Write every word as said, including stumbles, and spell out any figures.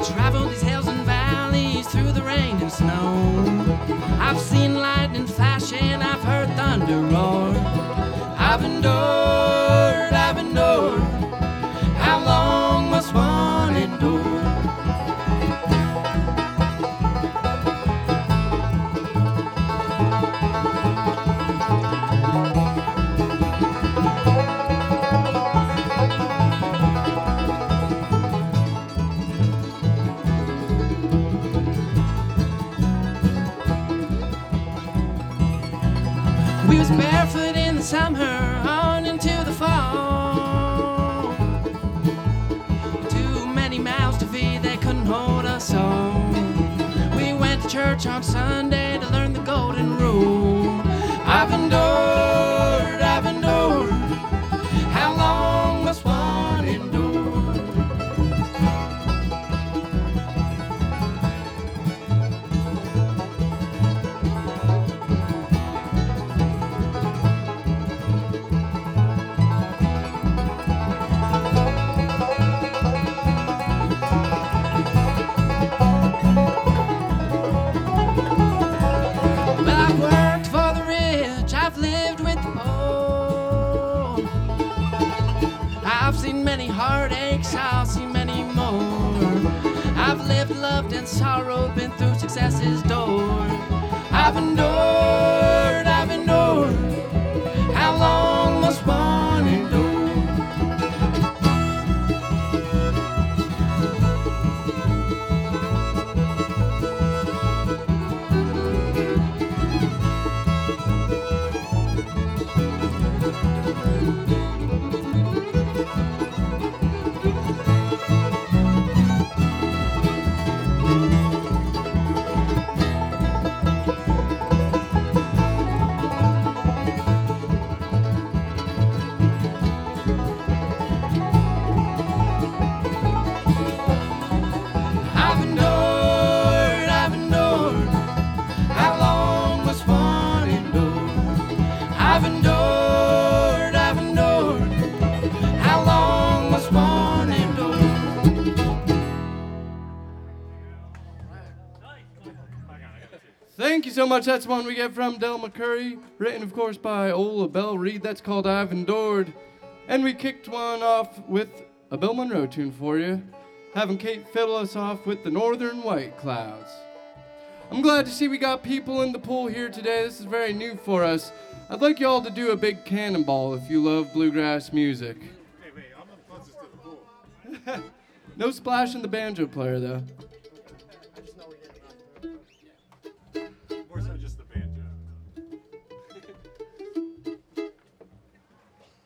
Traveled these hills and valleys through the rain and snow. I've seen lightning flash and I've heard thunder roar. I've endured, I've endured. How long must one endure? We was barefoot in the summer, on into the fall. Too many mouths to feed, they couldn't hold us all. We went to church on Sunday to learn the golden rule. I've endured, I've endured. How long must one endure? I've seen many heartaches, I'll see many more. I've lived, loved, and sorrowed, been through success's door. I've endured, I've endured. How long must one endure? I've endured, I've endured. How long must one endure? Thank you so much. That's one we get from Del McCurry, written, of course, by Ola Bell Reed. That's called I've Endured. And we kicked one off with a Bill Monroe tune for you, having Kate fiddle us off with the Northern White Clouds. I'm glad to see we got people in the pool here today. This is very new for us. I'd like you all to do a big cannonball if you love bluegrass music. Hey, wait, I'm the closest to the pool. No splashing the banjo player, though.